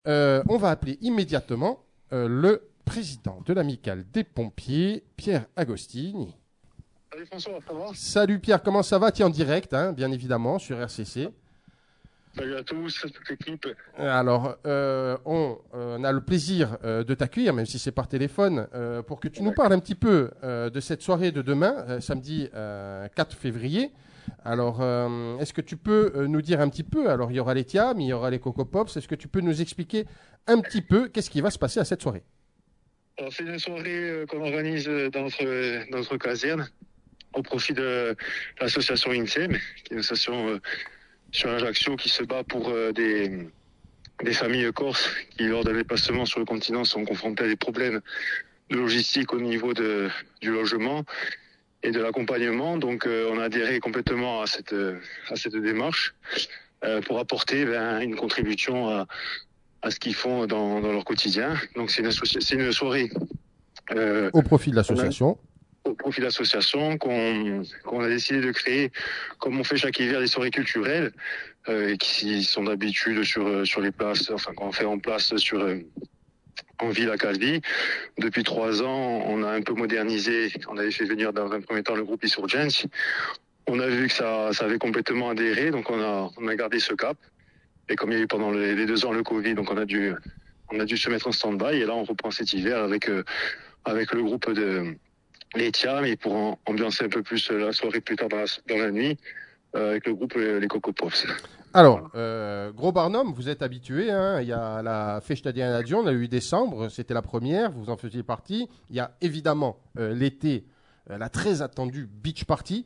On va appeler immédiatement le président de l'amicale des pompiers, Pierre Agostini. Salut François, ça va? Salut Pierre, comment ça va? Tu es en direct, hein, bien évidemment, sur RCC. Salut à tous, toute l'équipe. Alors, on a le plaisir de t'accueillir, même si c'est par téléphone, pour que tu nous parles un petit peu de cette soirée de demain, samedi 4 février. Alors, est-ce que tu peux nous dire un petit peu, alors il y aura les Tiam, il y aura les Coco Pops, est-ce que tu peux nous expliquer un petit peu qu'est-ce qui va se passer à cette soirée? Alors, c'est une soirée qu'on organise dans notre caserne au profit de l'association INSEM, qui est une association sur Ajaccio qui se bat pour des familles corses qui, lors d'un déplacement sur le continent, sont confrontées à des problèmes de logistique au niveau du logement et de l'accompagnement. Donc, on a adhéré complètement à cette démarche pour apporter une contribution à ce qu'ils font dans leur quotidien. Donc, c'est une soirée Au profit de l'association. Au profit de l'association qu'on a décidé de créer, comme on fait chaque hiver, des soirées culturelles qui sont d'habitude sur les places, enfin qu'on fait en place en ville à Calvi. Depuis 3 ans, on a un peu modernisé. On avait fait venir dans un premier temps le groupe Insurgence. On a vu que ça avait complètement adhéré, donc on a gardé ce cap. Et comme il y a eu pendant les 2 ans le Covid, donc on a dû se mettre en stand-by. Et là, on reprend cet hiver avec le groupe de l'Etiam, et pour ambiancer un peu plus la soirée plus tard dans la nuit, avec le groupe les Coco Pops. Alors, Gros Barnum, vous êtes habitué, hein, il y a la Festa di Anadio, on a eu décembre, c'était la première, vous en faisiez partie. Il y a évidemment l'été, la très attendue Beach Party.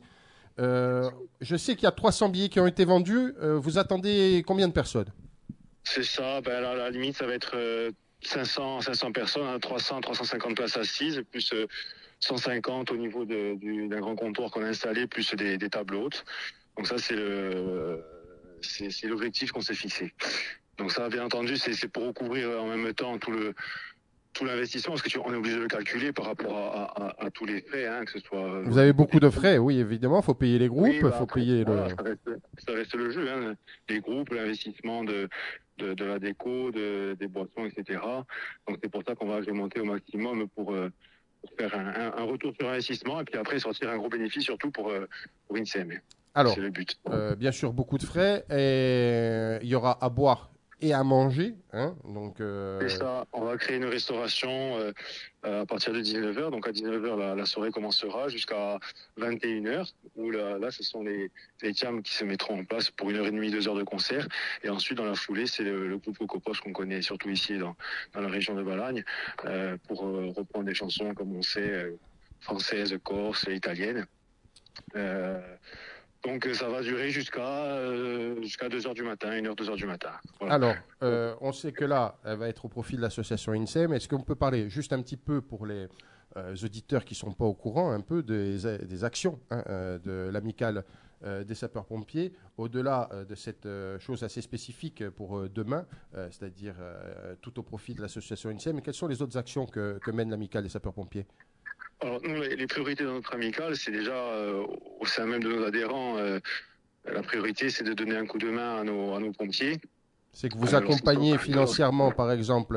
Je sais qu'il y a 300 billets qui ont été vendus. Vous attendez combien de personnes? C'est ça, à la limite, ça va être 500 personnes, hein, 350 places assises, plus 150 au niveau d'un grand comptoir qu'on a installé, plus des tables hautes. Donc ça, c'est l'objectif qu'on s'est fixé. Donc ça, bien entendu, c'est pour recouvrir en même temps tout l'investissement, parce qu'on est obligé de le calculer par rapport à tous les frais, hein, que ce soit... Vous avez beaucoup de frais, oui, évidemment. Il faut payer les groupes, il faut payer voilà, ça reste le jeu, hein, les groupes, l'investissement de la déco, des boissons, etc. Donc c'est pour ça qu'on va agrémenter au maximum pour faire un retour sur investissement et puis après sortir un gros bénéfice, surtout pour INSEM. Alors, c'est le but. Bien sûr, beaucoup de frais. Et il y aura à boire et à manger. Hein, donc, Et ça, on va créer une restauration à partir de 19h. Donc à 19h, la soirée commencera jusqu'à 21h, où là, ce sont les Tiam qui se mettront en place pour 1h30, 2 heures de concert. Et ensuite, dans la foulée, c'est le groupe Cocopos qu'on connaît surtout ici dans la région de Balagne, pour reprendre des chansons, comme on sait, françaises, corses, italiennes. Donc ça va durer jusqu'à 2h du matin, 1h, 2h du matin. Voilà. Alors, on sait que là, elle va être au profit de l'association INSEM. Est-ce qu'on peut parler juste un petit peu pour les auditeurs qui ne sont pas au courant, un peu des actions, hein, de l'amicale des sapeurs-pompiers, au-delà de cette chose assez spécifique pour demain, c'est-à-dire tout au profit de l'association INSEM. Et quelles sont les autres actions que mène l'amicale des sapeurs-pompiers? Alors, nous, les priorités de notre amicale, c'est déjà, au sein même de nos adhérents, la priorité, c'est de donner un coup de main à nos pompiers. C'est que vous accompagnez financièrement, par exemple,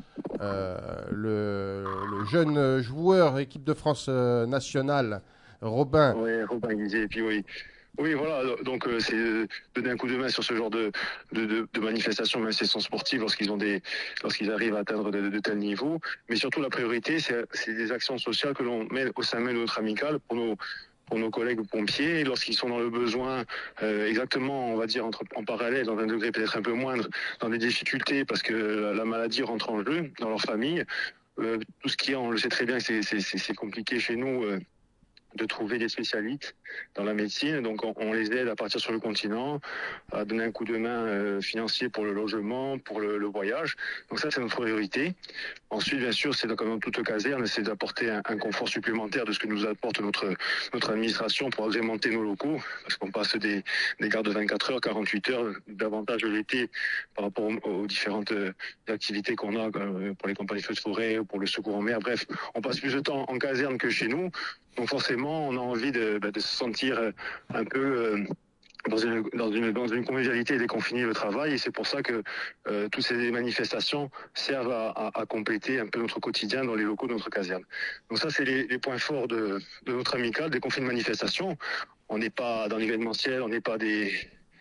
le jeune joueur équipe de France nationale, Robin. Oui, Robin Guizet, et puis oui. Oui, voilà, donc c'est donner un coup de main sur ce genre de manifestations, même si elles sont sportives, lorsqu'ils arrivent à atteindre de tels niveaux. Mais surtout, la priorité, c'est des actions sociales que l'on met au sein même de notre amicale pour nos collègues pompiers, lorsqu'ils sont dans le besoin, exactement, on va dire, en parallèle, dans un degré peut-être un peu moindre, dans des difficultés, parce que la maladie rentre en jeu dans leur famille. Tout ce qui est, on le sait très bien, c'est compliqué chez nous. De trouver des spécialistes dans la médecine. Donc on les aide à partir sur le continent, à donner un coup de main financier pour le logement, pour le voyage. Donc ça, c'est notre priorité. Ensuite, bien sûr, c'est comme dans toute caserne, c'est d'apporter un confort supplémentaire de ce que nous apporte notre administration pour agrémenter nos locaux, parce qu'on passe des gardes de 24 heures, 48 heures, davantage l'été par rapport aux différentes activités qu'on a pour les campagnes feux de forêt, pour le secours en mer. Bref, on passe plus de temps en caserne que chez nous. Donc forcément, on a envie de se sentir un peu dans une convivialité déconfinée le travail, et c'est pour ça que toutes ces manifestations servent à compléter un peu notre quotidien dans les locaux de notre caserne. Donc ça, c'est les points forts de notre amicale, des conflits de manifestation. On n'est pas dans l'événementiel, on n'est pas des...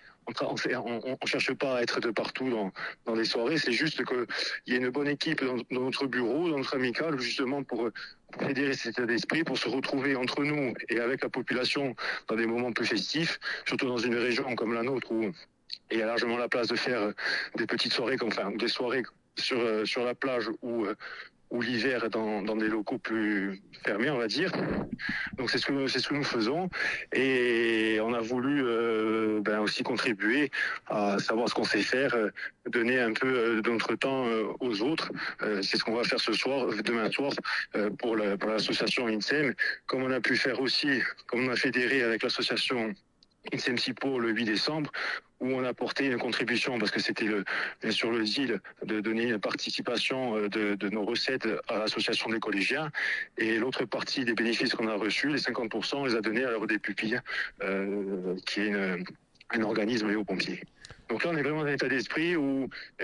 On cherche pas à être de partout dans les soirées, c'est juste qu'il y a une bonne équipe dans notre bureau, dans notre amicale, justement pour fédérer cet état d'esprit, pour se retrouver entre nous et avec la population dans des moments plus festifs, surtout dans une région comme la nôtre où il y a largement la place de faire des petites soirées, enfin des soirées sur la plage ou l'hiver dans des locaux plus fermés, on va dire. Donc c'est ce que nous faisons, et on a voulu aussi contribuer à savoir ce qu'on sait faire, donner un peu de notre temps aux autres. C'est ce qu'on va faire demain soir, pour l'association INSEM, comme on a pu faire aussi, comme on a fédéré avec l'association INSEM SIPO le 8 décembre, où on a apporté une contribution, parce que c'était bien sûr le deal de donner une participation de nos recettes à l'association des collégiens, et l'autre partie des bénéfices qu'on a reçus, les 50%, on les a donnés à l'Ordre des pupilles, qui est un organisme lié aux pompiers. Donc là, on est vraiment dans un état d'esprit où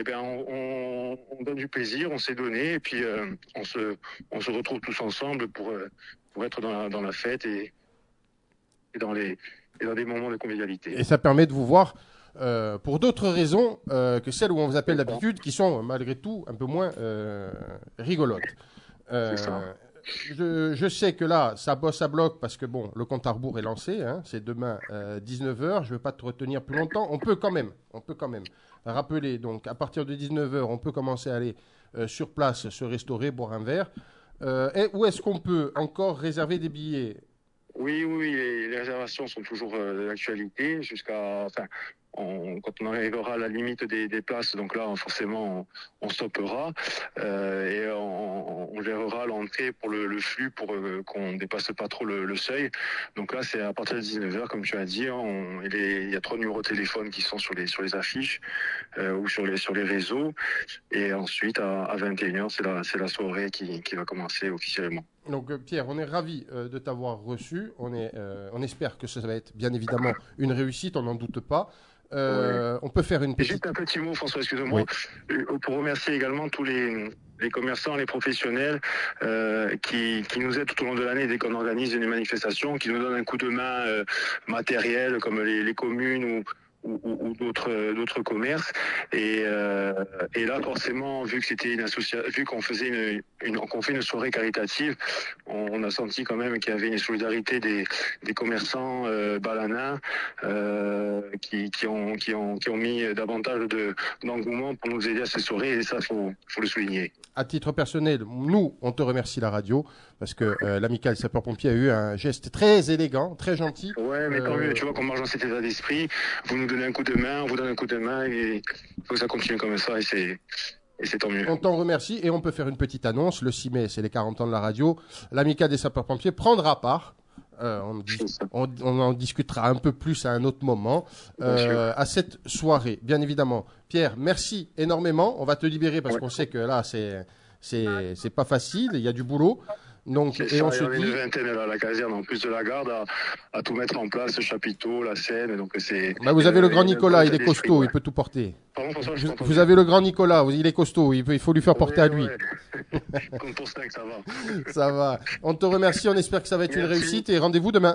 on donne du plaisir, on s'est donné, et puis on se retrouve tous ensemble pour être dans la fête et dans des moments de convivialité. Et ça permet de vous voir pour d'autres raisons que celles où on vous appelle d'habitude, qui sont malgré tout un peu moins rigolotes. C'est ça. Je sais que là, ça bosse à bloc parce que bon, le compte à rebours est lancé. Hein, c'est demain 19h. Je ne vais pas te retenir plus longtemps. On peut quand même rappeler. Donc, à partir de 19h, on peut commencer à aller sur place, se restaurer, boire un verre. Et où est-ce qu'on peut encore réserver des billets ? Oui, les réservations sont toujours d'actualité quand on arrivera à la limite des places, donc là forcément on stoppera et on gérera l'entrée pour le flux pour qu'on ne dépasse pas trop le seuil. Donc là c'est à partir de 19h comme tu as dit, il y a 3 numéros de téléphone qui sont sur les affiches ou sur les réseaux, et ensuite à 21h c'est la soirée qui va commencer officiellement. Donc Pierre, on est ravis de t'avoir reçu. On espère que ça va être bien évidemment une réussite, on n'en doute pas. On peut faire une petite... Juste un petit mot, François, excuse-moi, pour remercier également tous les commerçants, les professionnels qui nous aident tout au long de l'année dès qu'on organise une manifestation, qui nous donnent un coup de main matériel, comme les communes ou d'autres commerces, et là forcément vu que c'était vu qu'on faisait qu'on fait une soirée caritative, on a senti quand même qu'il y avait une solidarité des commerçants balanins qui ont mis davantage d'engouement pour nous aider à ces soirées, et ça faut le souligner. À titre personnel, nous, on te remercie la radio, parce que l'amicale sapeurs-pompiers a eu un geste très élégant, très gentil. Ouais, mais tant mieux, tu vois qu'on marche dans cet état d'esprit, vous nous donnez un coup de main, on vous donne un coup de main, et il faut que ça continue comme ça, et c'est tant mieux. On t'en remercie, et on peut faire une petite annonce. Le 6 mai, c'est les 40 ans de la radio. L'amicale des sapeurs-pompiers prendra part. On en discutera un peu plus à un autre moment à cette soirée, bien évidemment. Pierre, merci énormément. On va te libérer parce qu'on sait que là, c'est pas facile. Il y a du boulot. Donc, et on se dit une vingtaine à la caserne, en plus de la garde, à tout mettre en place, le chapiteau, la scène. Donc vous avez le grand Nicolas, il est costaud, il peut tout porter. Pardon, François, vous avez le grand Nicolas, il est costaud, il faut lui faire porter à lui. Compte pour 5, ça va. Ça va. On te remercie, on espère que ça va être une réussite, et rendez-vous demain.